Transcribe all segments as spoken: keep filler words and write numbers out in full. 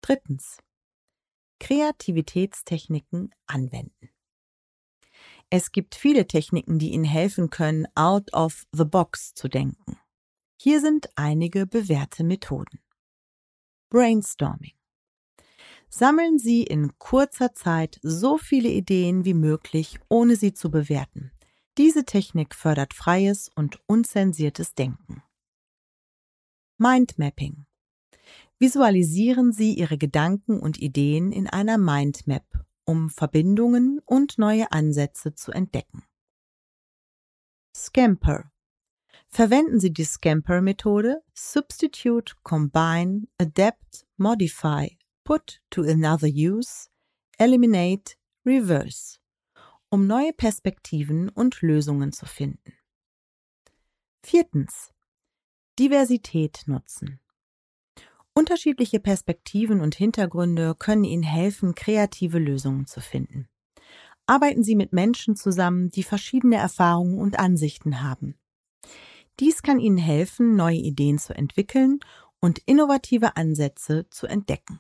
Drittens. Kreativitätstechniken anwenden. Es gibt viele Techniken, die Ihnen helfen können, out of the box zu denken. Hier sind einige bewährte Methoden. Brainstorming. Sammeln Sie in kurzer Zeit so viele Ideen wie möglich, ohne sie zu bewerten. Diese Technik fördert freies und unzensiertes Denken. Mindmapping. Visualisieren Sie Ihre Gedanken und Ideen in einer Mindmap, um Verbindungen und neue Ansätze zu entdecken. Scamper. Verwenden Sie die Scamper-Methode Substitute, Combine, Adapt, Modify, Put to another use, Eliminate, Reverse, um neue Perspektiven und Lösungen zu finden. Viertens. Diversität nutzen. Unterschiedliche Perspektiven und Hintergründe können Ihnen helfen, kreative Lösungen zu finden. Arbeiten Sie mit Menschen zusammen, die verschiedene Erfahrungen und Ansichten haben. Dies kann Ihnen helfen, neue Ideen zu entwickeln und innovative Ansätze zu entdecken.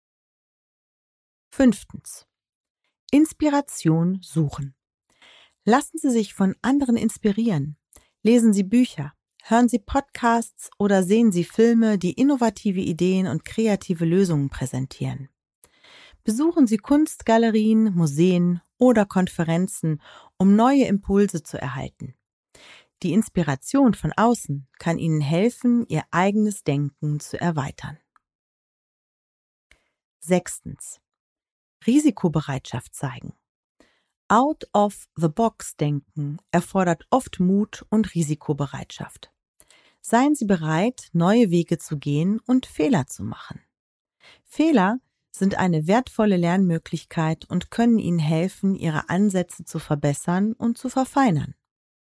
Fünftens. Inspiration suchen. Lassen Sie sich von anderen inspirieren. Lesen Sie Bücher, hören Sie Podcasts oder sehen Sie Filme, die innovative Ideen und kreative Lösungen präsentieren. Besuchen Sie Kunstgalerien, Museen oder Konferenzen, um neue Impulse zu erhalten. Die Inspiration von außen kann Ihnen helfen, Ihr eigenes Denken zu erweitern. Sechstens. Risikobereitschaft zeigen. Out-of-the-box-Denken erfordert oft Mut und Risikobereitschaft. Seien Sie bereit, neue Wege zu gehen und Fehler zu machen. Fehler sind eine wertvolle Lernmöglichkeit und können Ihnen helfen, Ihre Ansätze zu verbessern und zu verfeinern.